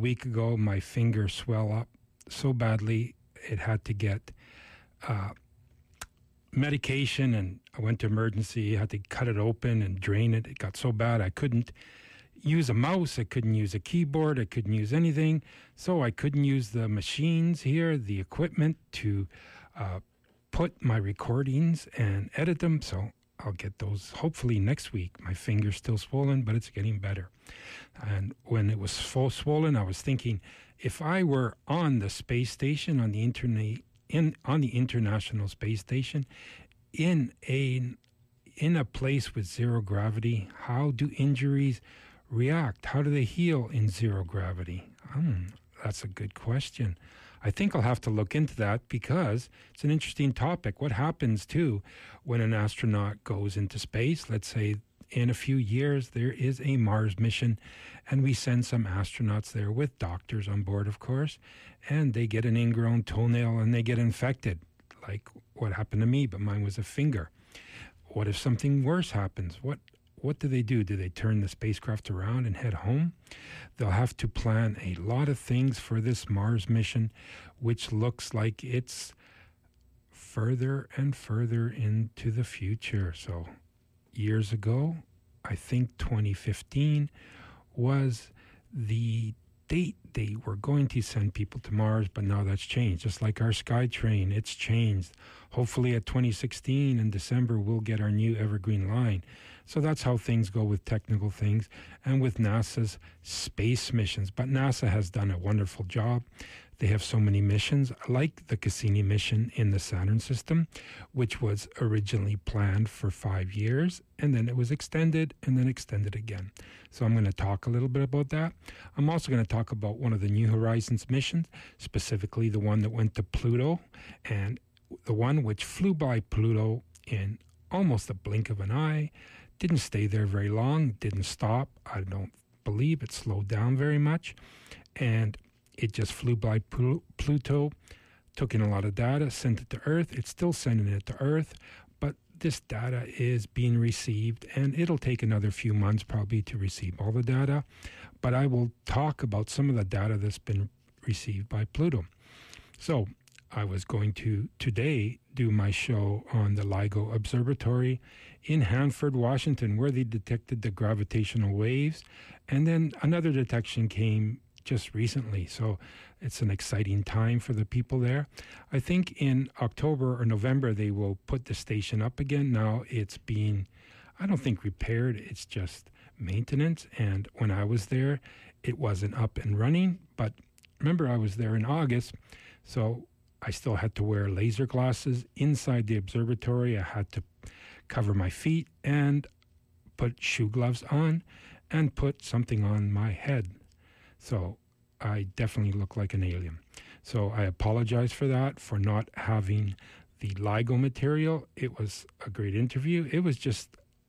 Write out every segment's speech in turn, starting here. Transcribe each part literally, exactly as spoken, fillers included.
week ago, my finger swelled up so badly it had to get uh, medication, and I went to emergency. I had to cut it open and drain it. It got so bad I couldn't use a mouse. I couldn't use a keyboard. I couldn't use anything. So I couldn't use the machines here, the equipment to uh, put my recordings and edit them. So I'll get those hopefully next week. My finger's still swollen, but it's getting better. And when it was full swollen, I was thinking, if I were on the space station, on the internet, in on the International Space Station, in a in a place with zero gravity, how do injuries react? How do they heal in zero gravity? Hmm, that's a good question. I think I'll have to look into that because it's an interesting topic. What happens, too, when an astronaut goes into space? Let's say in a few years there is a Mars mission, and we send some astronauts there with doctors on board, of course, and they get an ingrown toenail and they get infected, like what happened to me, but mine was a finger. What if something worse happens? What What do they do? Do they turn the spacecraft around and head home? They'll have to plan a lot of things for this Mars mission, which looks like it's further and further into the future. So years ago, I think twenty fifteen was the date they were going to send people to Mars, but now that's changed. Just like our SkyTrain, it's changed. Hopefully at twenty sixteen in December, we'll get our new Evergreen line. So that's how things go with technical things and with NASA's space missions. But NASA has done a wonderful job. They have so many missions, like the Cassini mission in the Saturn system, which was originally planned for five years, and then it was extended and then extended again. So I'm going to talk a little bit about that. I'm also going to talk about one of the New Horizons missions, specifically the one that went to Pluto, and the one which flew by Pluto in almost a blink of an eye, didn't stay there very long, didn't stop. I don't believe it slowed down very much, and it just flew by Pluto, took in a lot of data, sent it to Earth. It's still sending it to Earth, but this data is being received, and it'll take another few months probably to receive all the data. But I will talk about some of the data that's been received by Pluto. So I was going to today do my show on the LIGO Observatory in Hanford, Washington, where they detected the gravitational waves. And then another detection came just recently. So it's an exciting time for the people there. I think in October or November, they will put the station up again. Now it's being, I don't think repaired, it's just maintenance. And when I was there, it wasn't up and running. But remember, I was there in August, so I still had to wear laser glasses inside the observatory. I had to cover my feet and put shoe gloves on and put something on my head. So I definitely look like an alien. So I apologize for that, for not having the LIGO material. It was a great interview. It was just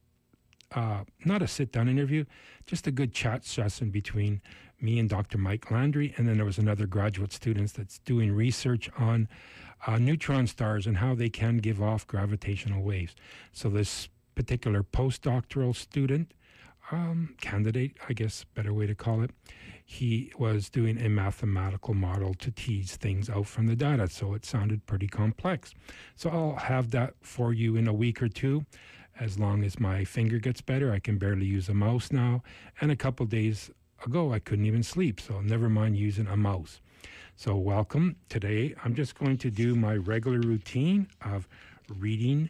uh, not a sit-down interview, just a good chat session between me and Doctor Mike Landry. And then there was another graduate student that's doing research on uh, neutron stars and how they can give off gravitational waves. So this particular postdoctoral student, um, candidate, I guess, better way to call it, he was doing a mathematical model to tease things out from the data. So it sounded pretty complex. So I'll have that for you in a week or two. As long as my finger gets better, I can barely use a mouse now. And a couple days ago, I couldn't even sleep. So never mind using a mouse. So welcome. Today, I'm just going to do my regular routine of reading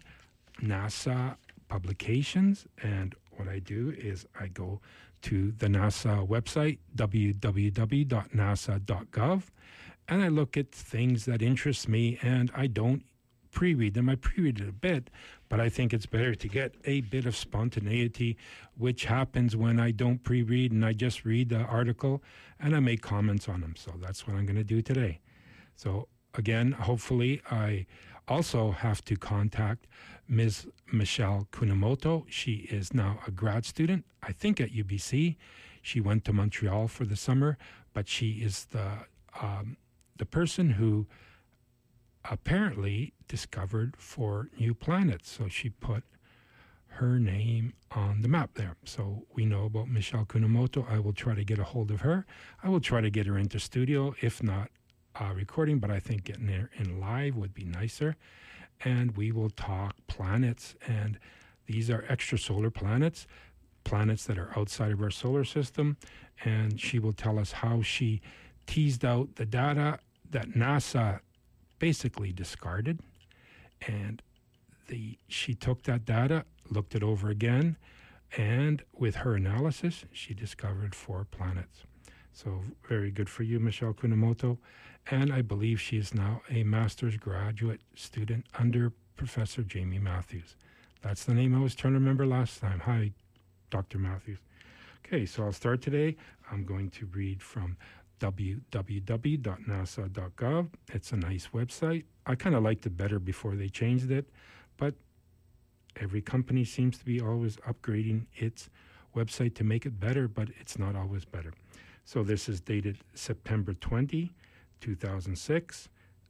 NASA publications. And what I do is I go to the NASA website, w w w dot nasa dot gov, and I look at things that interest me, and I don't pre-read them. I pre-read it a bit, but I think it's better to get a bit of spontaneity, which happens when I don't pre-read and I just read the article and I make comments on them. So that's what I'm going to do today. So again, hopefully I also have to contact Miz Michelle Kunamoto. She is now a grad student, I think at U B C. She went to Montreal for the summer, but she is the um, the person who apparently discovered four new planets. So she put her name on the map there. So we know about Michelle Kunamoto. I will try to get a hold of her. I will try to get her into studio, if not uh, recording, but I think getting her in live would be nicer. And we will talk planets, and these are extrasolar planets, planets that are outside of our solar system, and she will tell us how she teased out the data that NASA basically discarded, and the she took that data, looked it over again, and with her analysis, she discovered four planets. So very good for you, Michelle Kunamoto. And I believe she is now a master's graduate student under Professor Jamie Matthews. That's the name I was trying to remember last time. Hi, Doctor Matthews. Okay, so I'll start today. I'm going to read from w w w dot nasa dot gov. It's a nice website. I kind of liked it better before they changed it, but every company seems to be always upgrading its website to make it better, but it's not always better. So this is dated September twentieth, two thousand six,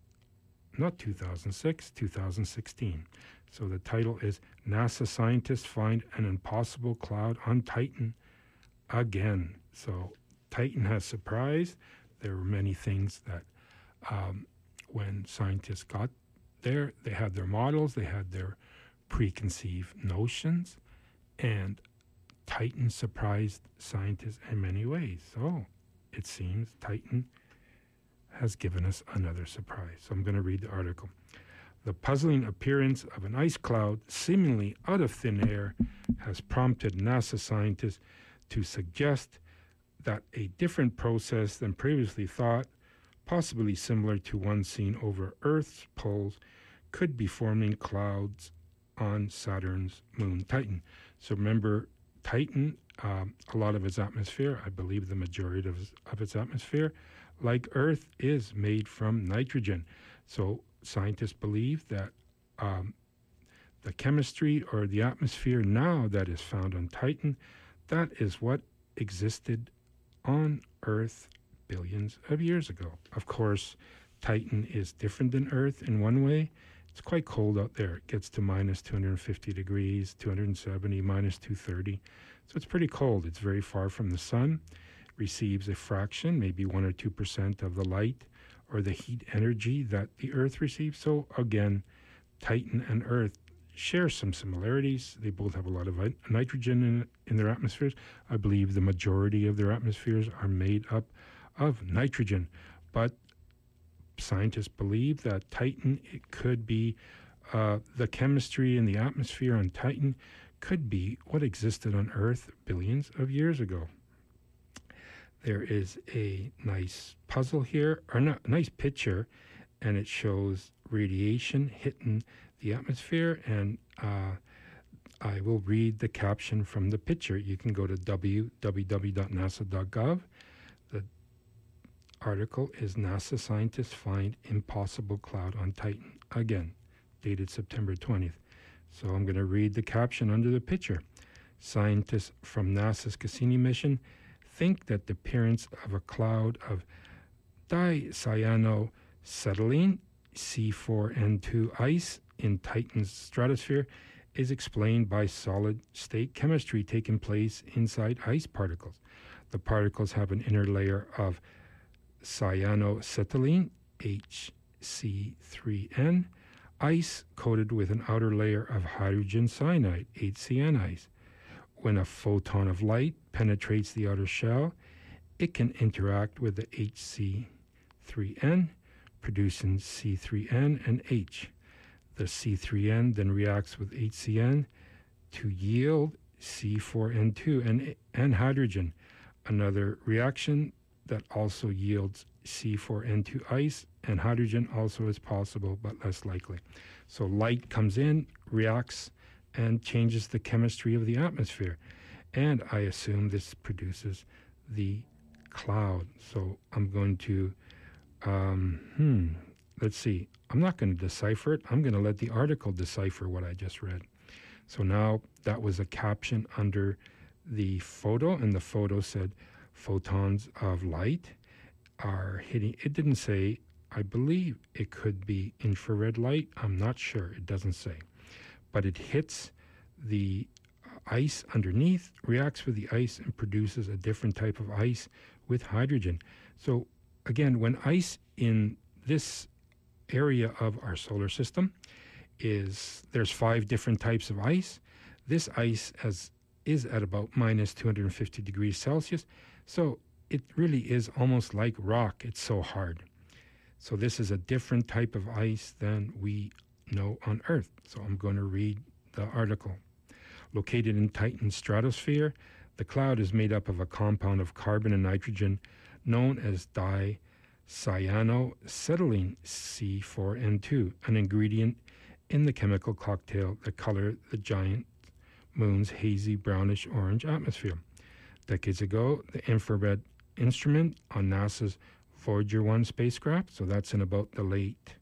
not two thousand six, two thousand sixteen. So the title is NASA Scientists Find an Impossible Cloud on Titan Again. So Titan has surprised. There were many things that um, when scientists got there, they had their models, they had their preconceived notions, and Titan surprised scientists in many ways. So it seems Titan has given us another surprise. So I'm going to read the article. The puzzling appearance of an ice cloud seemingly out of thin air has prompted NASA scientists to suggest that a different process than previously thought, possibly similar to one seen over Earth's poles, could be forming clouds on Saturn's moon Titan. So remember, Titan, um, a lot of its atmosphere, I believe the majority of, of its atmosphere, like Earth, is made from nitrogen. So scientists believe that um, the chemistry or the atmosphere now that is found on Titan, that is what existed on Earth billions of years ago. Of course, Titan is different than Earth in one way. It's quite cold out there. It gets to minus two hundred fifty degrees, two hundred seventy, minus two hundred thirty. So it's pretty cold. It's very far from the sun. Receives a fraction, maybe one or two percent of the light or the heat energy that the Earth receives. So again, Titan and Earth share some similarities. They both have a lot of nitrogen in, in their atmospheres. I believe the majority of their atmospheres are made up of nitrogen. But scientists believe that Titan, it could be uh, the chemistry in the atmosphere on Titan could be what existed on Earth billions of years ago. There is a nice puzzle here, or not, a nice picture, and it shows radiation hitting the atmosphere, and uh, I will read the caption from the picture. You can go to w w w dot nasa dot gov. The article is NASA Scientists Find Impossible Cloud on Titan Again, dated September twentieth. So I'm going to read the caption under the picture. Scientists from NASA's Cassini mission think that the appearance of a cloud of dicyanoacetylene C four N two ice in Titan's stratosphere is explained by solid-state chemistry taking place inside ice particles. The particles have an inner layer of cyanoacetylene, H C three N, ice coated with an outer layer of hydrogen cyanide, H C n ice. When a photon of light penetrates the outer shell, it can interact with the H C three N, producing C three N and H. The C three N then reacts with H C n to yield C four N two and, and hydrogen. Another reaction that also yields C four N two ice and hydrogen also is possible, but less likely. So light comes in, reacts, and changes the chemistry of the atmosphere. And I assume this produces the cloud. So I'm going to, um, hmm, let's see. I'm not going to decipher it. I'm going to let the article decipher what I just read. So now that was a caption under the photo, and the photo said photons of light are hitting. It didn't say, I believe it could be infrared light. I'm not sure. It doesn't say. But it hits the ice underneath reacts with the ice and produces a different type of ice with hydrogen. So again, when ice in this area of our solar system is, there's five different types of ice. This ice has, is at about minus two hundred fifty degrees Celsius. So it really is almost like rock. It's so hard. So this is a different type of ice than we know on Earth. So I'm going to read the article. Located in Titan's stratosphere, the cloud is made up of a compound of carbon and nitrogen known as dicyanoacetylene C four N two, an ingredient in the chemical cocktail that color the giant moon's hazy brownish orange atmosphere. Decades ago, the infrared instrument on NASA's Voyager one spacecraft, so that's in about the late,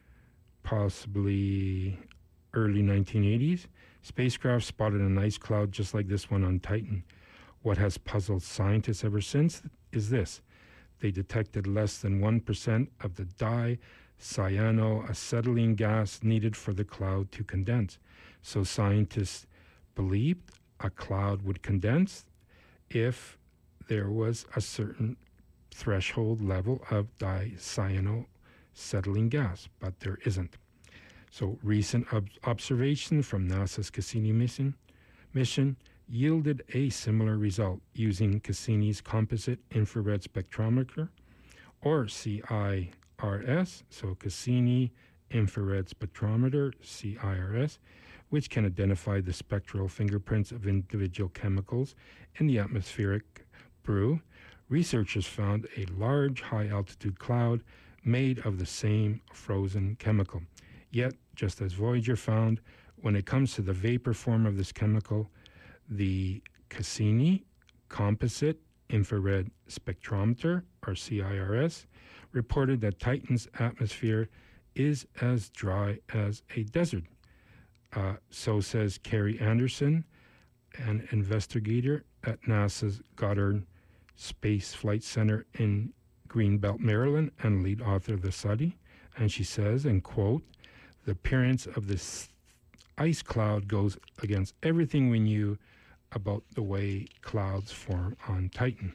possibly early nineteen eighties, spacecraft spotted an ice cloud just like this one on Titan. What has puzzled scientists ever since is this. They detected less than one percent of the dicyanoacetylene gas needed for the cloud to condense. So scientists believed a cloud would condense if there was a certain threshold level of dicyanoacetylene gas, but there isn't. So recent ob- observation from NASA's Cassini mission, mission yielded a similar result using Cassini's Composite Infrared Spectrometer, or C I R S, so Cassini Infrared Spectrometer, C I R S, which can identify the spectral fingerprints of individual chemicals in the atmospheric brew. Researchers found a large high-altitude cloud made of the same frozen chemical. Yet, just as Voyager found, when it comes to the vapor form of this chemical, the Cassini Composite Infrared Spectrometer, or C I R S, reported that Titan's atmosphere is as dry as a desert. Uh, so says Carrie Anderson, an investigator at NASA's Goddard Space Flight Center in Greenbelt, Maryland, and lead author of the study. And she says, and quote, "The appearance of this ice cloud goes against everything we knew about the way clouds form on Titan."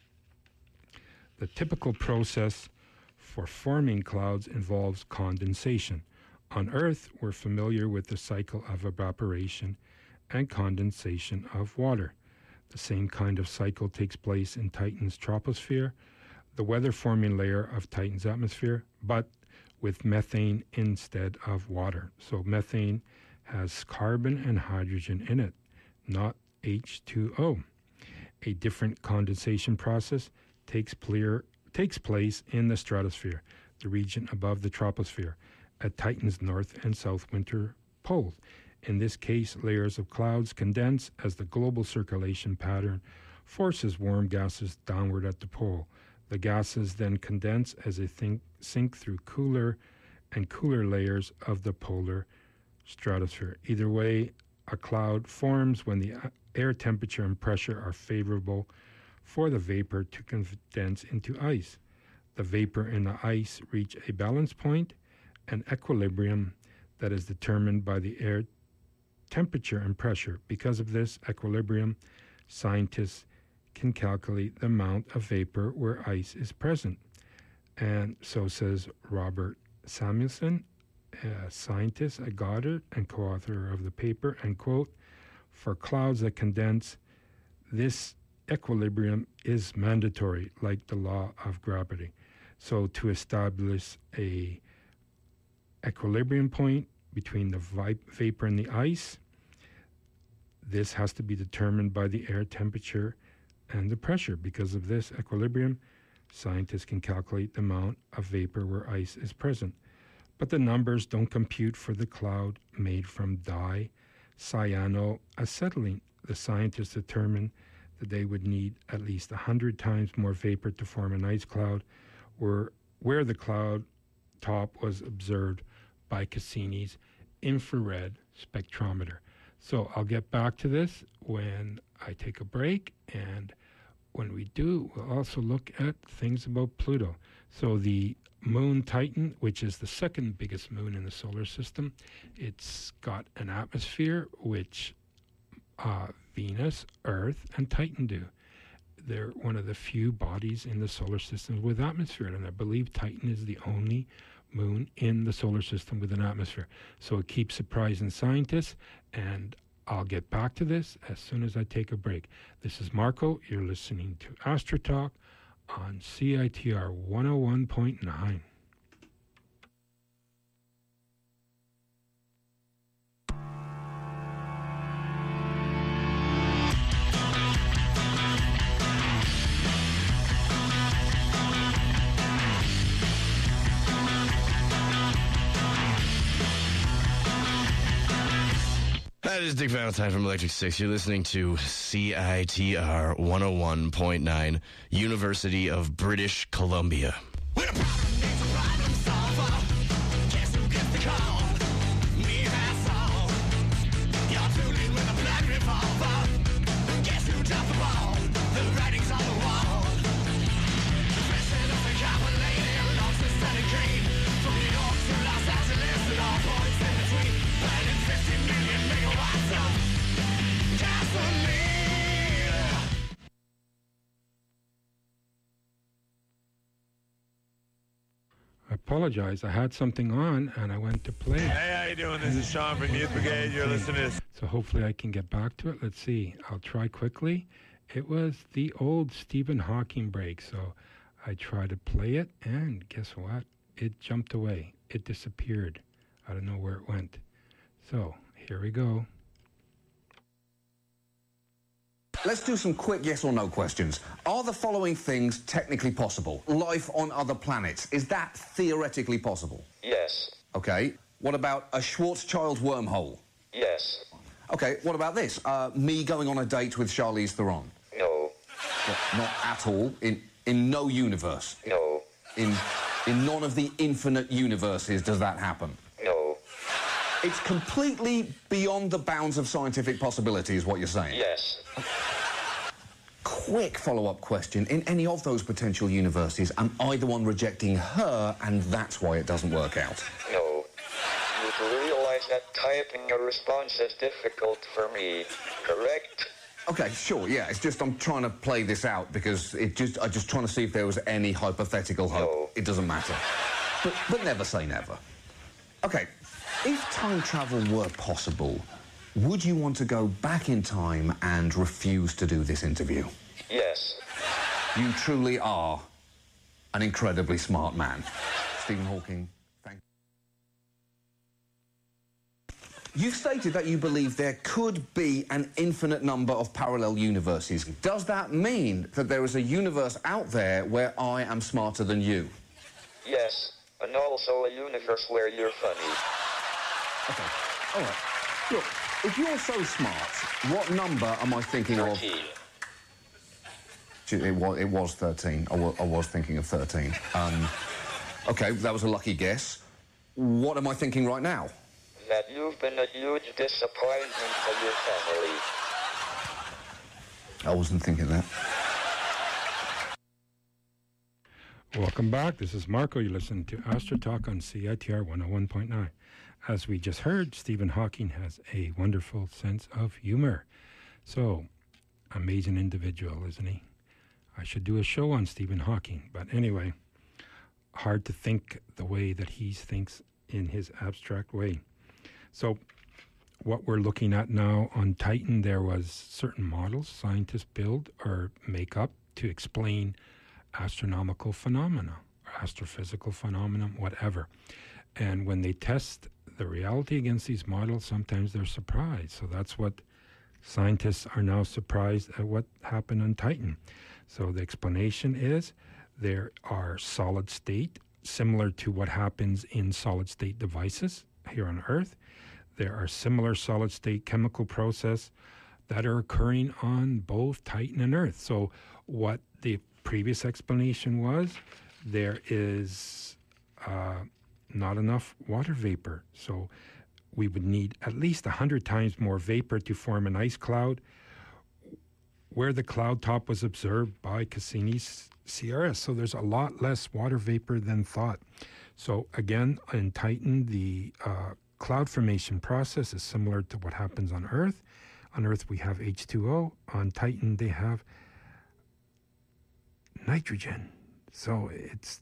The typical process for forming clouds involves condensation. On Earth, we're familiar with the cycle of evaporation and condensation of water. The same kind of cycle takes place in Titan's troposphere, the weather-forming layer of Titan's atmosphere, but with methane instead of water. So methane has carbon and hydrogen in it, not H two O. A different condensation process takes, clear, takes place in the stratosphere, the region above the troposphere, at Titan's north and south winter poles. In this case, layers of clouds condense as the global circulation pattern forces warm gases downward at the pole. The gases then condense as they think, sink through cooler and cooler layers of the polar stratosphere. Either way, a cloud forms when the air temperature and pressure are favorable for the vapor to condense into ice. The vapor and the ice reach a balance point, an equilibrium that is determined by the air temperature and pressure. Because of this equilibrium, scientists can calculate the amount of vapor where ice is present. And so says Robert Samuelson, a scientist at Goddard and co-author of the paper, and quote, "For clouds that condense, this equilibrium is mandatory, like the law of gravity." So to establish a equilibrium point between the vi- vapor and the ice, this has to be determined by the air temperature and the pressure. Because of this equilibrium, scientists can calculate the amount of vapor where ice is present. But the numbers don't compute for the cloud made from dicyanoacetylene. The scientists determined that they would need at least one hundred times more vapor to form an ice cloud, where, where the cloud top was observed by Cassini's infrared spectrometer. So I'll get back to this when I take a break, and when we do, we'll also look at things about Pluto. So the moon Titan, which is the second biggest moon in the solar system, it's got an atmosphere which uh, Venus, Earth, and Titan do. They're one of the few bodies in the solar system with atmosphere, and I believe Titan is the only moon in the solar system with an atmosphere. So it keeps surprising scientists, and I'll get back to this as soon as I take a break. This is Marco. You're listening to Astro Talk on C I T R one oh one point nine. That is Dick Valentine from Electric Six. You're listening to C I T R one oh one point nine, University of British Columbia. When a problem needs a problem solver, guess who gets the call? Me, that's all. You're tooling with a black revolver. Guess who dropped the ball? The writing's on the wall. The president of the capital lady lost the Senate green. From New York to Los Angeles and all points in between. Planning fifty million megawatts of gasoline. I apologize. I had something on and I went to play. Hey, how you doing? This is Sean from Youth Brigade. You're listening to this. So hopefully I can get back to it. Let's see. I'll try quickly. It was the old Stephen Hawking break. So I tried to play it, and guess what? It jumped away. It disappeared. I don't know where it went. So here we go. Let's do some quick yes or no questions. Are the following things technically possible? Life on other planets, is that theoretically possible? Yes. Okay. What about a Schwarzschild wormhole? Yes. Okay, what about this? Uh, me going on a date with Charlize Theron? No. Well, not at all. In in no universe? No. In in none of the infinite universes does that happen? No. It's completely beyond the bounds of scientific possibility is what you're saying? Yes. Quick follow-up question. In any of those potential universes, am I the one rejecting her and that's why it doesn't work out? No. You do realize that typing a response is difficult for me, correct? Okay, sure, yeah. It's just I'm trying to play this out because it just I'm just trying to see if there was any hypothetical hope. No. It doesn't matter. But, but never say never. Okay, if time travel were possible, would you want to go back in time and refuse to do this interview? Yes. You truly are an incredibly smart man. Stephen Hawking, thank you. You've stated that you believe there could be an infinite number of parallel universes. Does that mean that there is a universe out there where I am smarter than you? Yes. And also a universe where you're funny. Okay, all right. Look, if you're so smart, what number am I thinking of? thirteen. It was, it was thirteen. I was, I was thinking of thirteen. Um, okay, that was a lucky guess. What am I thinking right now? That you've been a huge disappointment to your family. I wasn't thinking that. Welcome back. This is Marco. You listen to Astro Talk on C I T R one oh one point nine. As we just heard, Stephen Hawking has a wonderful sense of humor. So, amazing individual, isn't he? I should do a show on Stephen Hawking. But anyway, hard to think the way that he thinks in his abstract way. So, what we're looking at now on Titan, there was certain models scientists build or make up to explain astronomical phenomena, or astrophysical phenomena, whatever. And when they test the reality against these models, sometimes they're surprised. So that's what scientists are now surprised at what happened on Titan. So the explanation is there are solid state, similar to what happens in solid state devices here on Earth. There are similar solid state chemical processes that are occurring on both Titan and Earth. So what the previous explanation was, there is uh, not enough water vapor. So we would need at least one hundred times more vapor to form an ice cloud, where the cloud top was observed by Cassini's C R S. So there's a lot less water vapor than thought. So again, in Titan, the uh, cloud formation process is similar to what happens on Earth. On Earth, we have H two O. On Titan, they have nitrogen. So it's,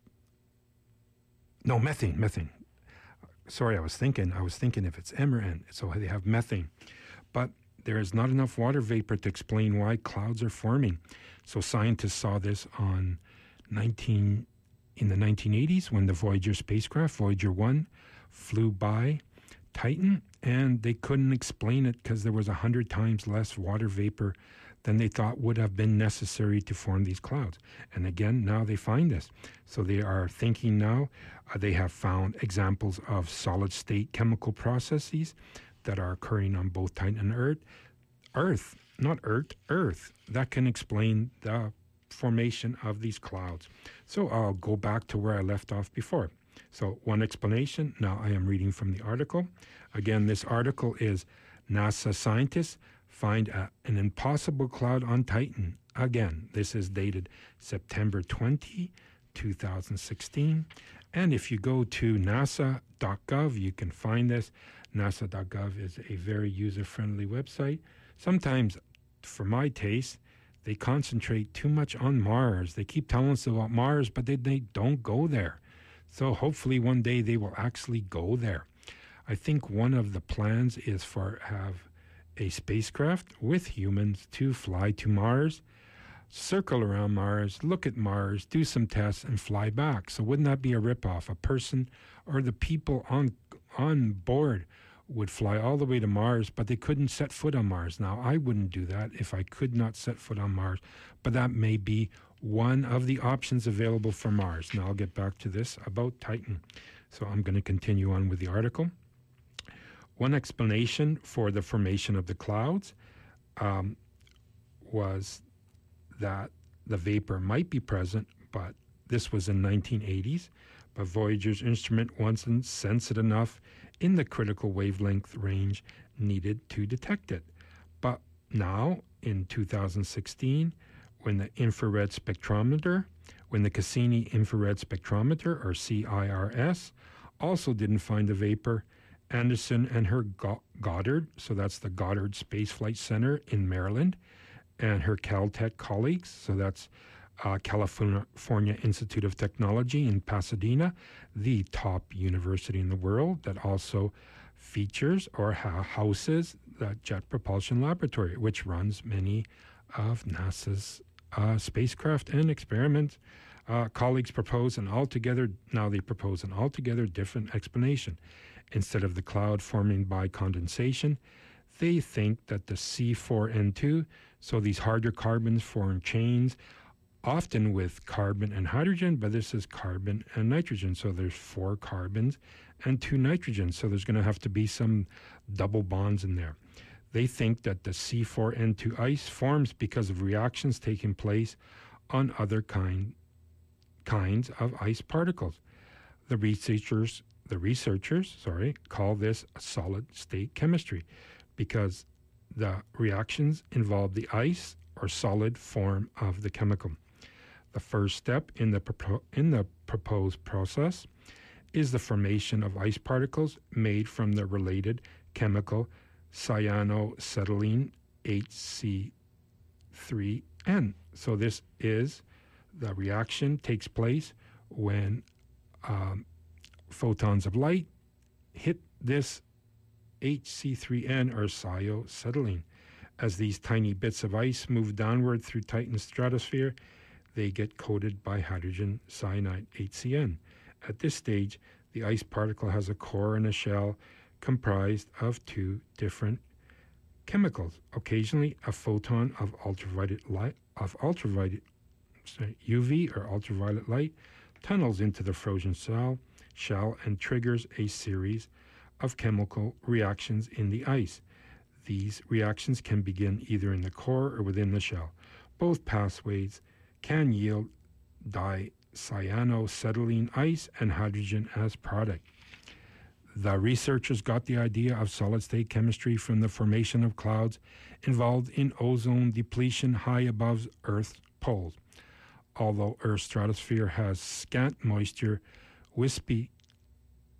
no, methane, methane. Sorry, I was thinking, I was thinking if it's M or N. So they have methane. But there is not enough water vapor to explain why clouds are forming. So scientists saw this on nineteen in the nineteen eighties when the Voyager spacecraft, Voyager one, flew by Titan, and they couldn't explain it because there was a hundred times less water vapor than they thought would have been necessary to form these clouds. And again, now they find this. So they are thinking now, uh, they have found examples of solid-state chemical processes that are occurring on both Titan and Earth. Earth, not Earth, Earth. That can explain the formation of these clouds. So I'll go back to where I left off before. So one explanation, now I am reading from the article. Again, this article is NASA scientists find a, an impossible cloud on Titan. Again, this is dated September twentieth, two thousand sixteen. And if you go to nasa dot gov, you can find this. nasa dot gov is a very user-friendly website. Sometimes, for my taste, they concentrate too much on Mars. They keep telling us about Mars, but they, they don't go there. So hopefully one day they will actually go there. I think one of the plans is for have a spacecraft with humans to fly to Mars, circle around Mars, look at Mars, do some tests, and fly back. So wouldn't that be a ripoff? A person or the people on on board would fly all the way to Mars, but they couldn't set foot on Mars. Now, I wouldn't do that if I could not set foot on Mars, but that may be one of the options available for Mars. Now, I'll get back to this about Titan. So I'm going to continue on with the article. One explanation for the formation of the clouds um, was that the vapor might be present, but this was in nineteen eighties, but Voyager's instrument wasn't sensitive enough in the critical wavelength range needed to detect it. But now, in two thousand sixteen, when the infrared spectrometer, when the Cassini infrared spectrometer, or C I R S, also didn't find the vapor, Anderson and her Goddard, so that's the Goddard Space Flight Center in Maryland, and her Caltech colleagues, so that's uh, California Institute of Technology in Pasadena, the top university in the world that also features or ha- houses the Jet Propulsion Laboratory, which runs many of NASA's uh, spacecraft and experiments. Uh, colleagues propose an altogether, now they propose an altogether different explanation. Instead of the cloud forming by condensation, they think that the C four N two, so these harder carbons form chains, often with carbon and hydrogen, but this is carbon and nitrogen. So there's four carbons and two nitrogens. So there's going to have to be some double bonds in there. They think that the C four N two ice forms because of reactions taking place on other kind, kinds of ice particles. The researchers, the researchers, sorry, call this a solid-state chemistry because the reactions involve the ice or solid form of the chemical. The first step in the propo- in the proposed process is the formation of ice particles made from the related chemical cyanocetylene H C three N. So this is, the reaction takes place when um, photons of light hit this H C three N or cyanocetylene. As these tiny bits of ice move downward through Titan's stratosphere, they get coated by hydrogen cyanide, H C N. At this stage, the ice particle has a core and a shell comprised of two different chemicals. Occasionally, a photon of ultraviolet light, of ultraviolet sorry, U V or ultraviolet light tunnels into the frozen shell, shell and triggers a series of chemical reactions in the ice. These reactions can begin either in the core or within the shell. Both pathways can yield dicyanocetylene ice and hydrogen as product. The researchers got the idea of solid-state chemistry from the formation of clouds involved in ozone depletion high above Earth's poles. Although Earth's stratosphere has scant moisture, wispy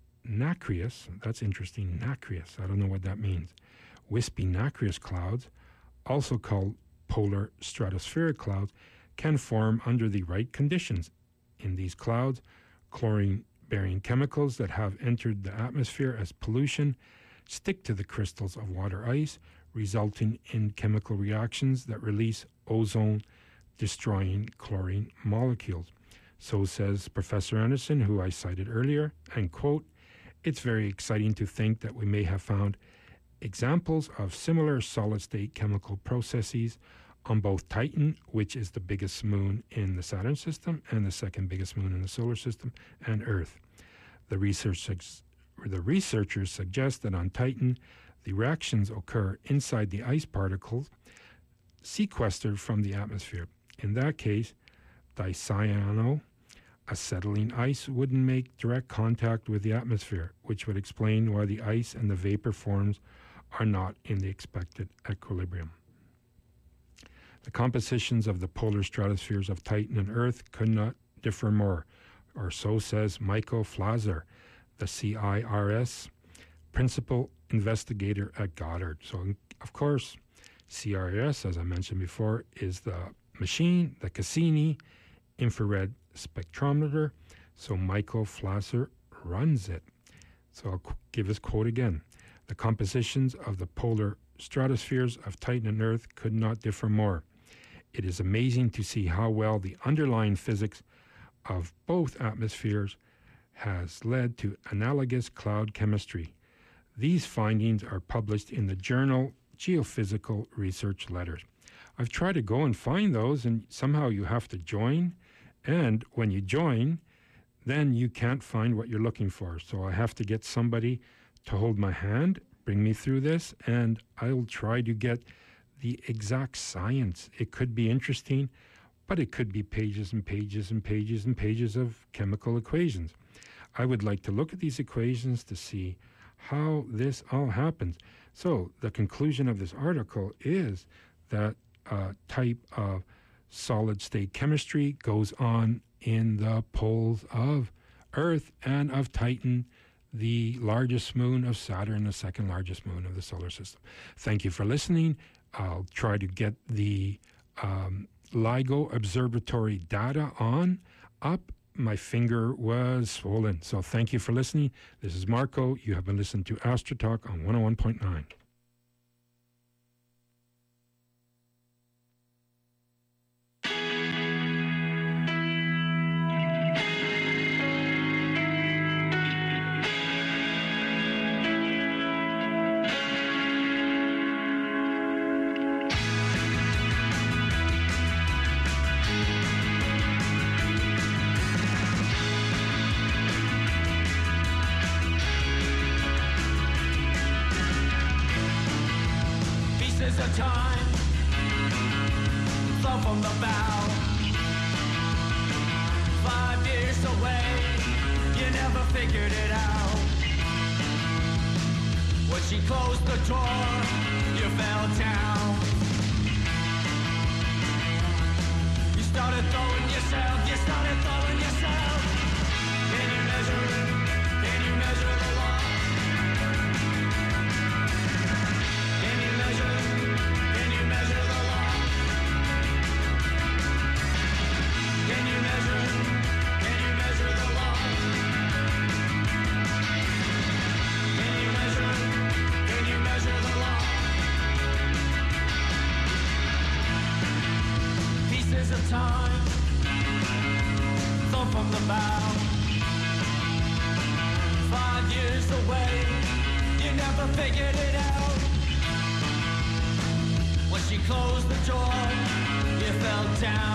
nacreous, that's interesting, nacreous, I don't know what that means, wispy nacreous clouds also called polar stratospheric clouds, can form under the right conditions. In these clouds, chlorine-bearing chemicals that have entered the atmosphere as pollution stick to the crystals of water ice, resulting in chemical reactions that release ozone-destroying chlorine molecules. So says Professor Anderson, who I cited earlier, and quote, "It's very exciting to think that we may have found examples of similar solid-state chemical processes on both Titan, which is the biggest moon in the Saturn system and the second biggest moon in the solar system, and Earth. The, research, the researchers suggest that on Titan, the reactions occur inside the ice particles sequestered from the atmosphere. In that case, dicyano acetylene ice wouldn't make direct contact with the atmosphere, which would explain why the ice and the vapor forms are not in the expected equilibrium. The compositions of the polar stratospheres of Titan and Earth could not differ more, or so says Michael Flaser, the C I R S principal investigator at Goddard. So, of course, C I R S, as I mentioned before, is the machine, the Cassini infrared spectrometer. So Michael Flaser runs it. So I'll qu- give his quote again. The compositions of the polar stratospheres of Titan and Earth could not differ more. It is amazing to see how well the underlying physics of both atmospheres has led to analogous cloud chemistry. These findings are published in the journal Geophysical Research Letters. I've tried to go and find those, and somehow you have to join, and when you join, then you can't find what you're looking for. So I have to get somebody to hold my hand, bring me through this, and I'll try to get the exact science. It could be interesting, but it could be pages and pages and pages and pages of chemical equations. I would like to look at these equations to see how this all happens. So the conclusion of this article is that a type of solid-state chemistry goes on in the poles of Earth and of Titan, the largest moon of Saturn, the second largest moon of the solar system. Thank you for listening. I'll try to get the um, LIGO observatory data on up. My finger was swollen. So thank you for listening. This is Marco. You have been listening to Astro Talk on one oh one point nine.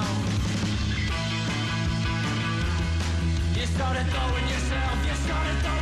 Started throwing yourself, you started throwing